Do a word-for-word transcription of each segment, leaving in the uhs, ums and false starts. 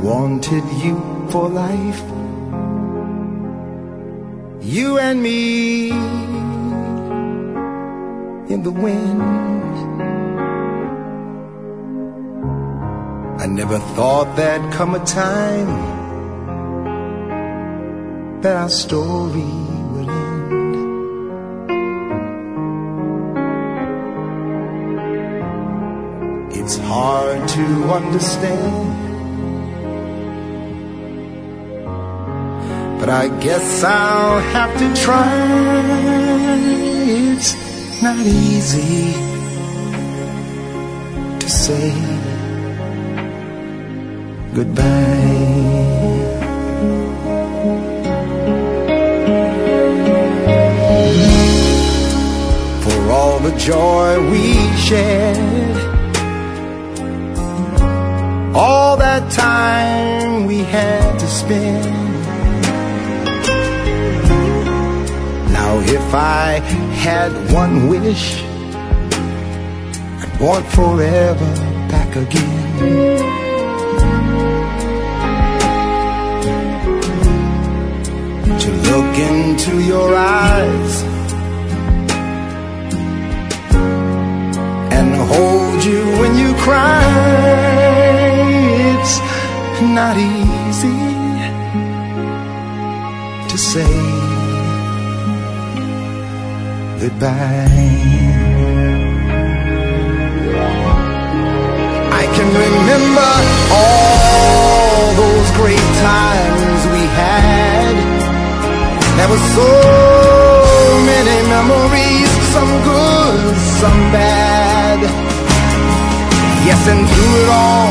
wanted you for life, you and me in the wind. I never thought there'd come a time that our story would end. It's hard to understand, but I guess I'll have to try. It's not easy to say goodbye. For all the joy we shared, all that time we had to spend. Now if I had one wish, I'd want forever back again. To look into your eyes and hold you when you cry. It's not easy to say goodbye. I can remember all those great times we had. There were so many memories, some good, some bad. Yes, and through it all,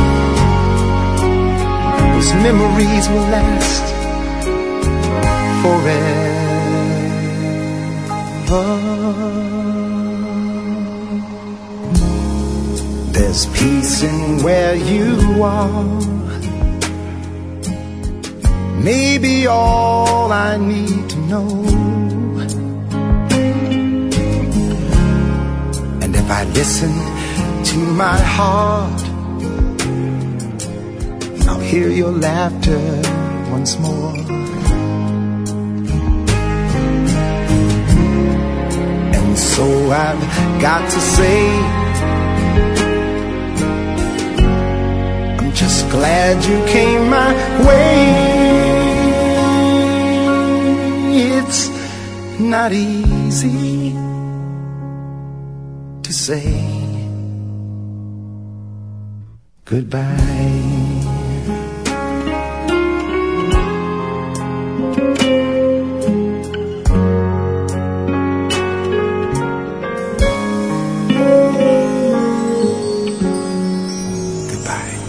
those memories will last forever. There's peace in where you are, maybe all I need to know. And if I listen to my heart, I'll hear your laughter once more. And so I've got to say, I'm just glad you came my way. It's not easy to say goodbye. Goodbye.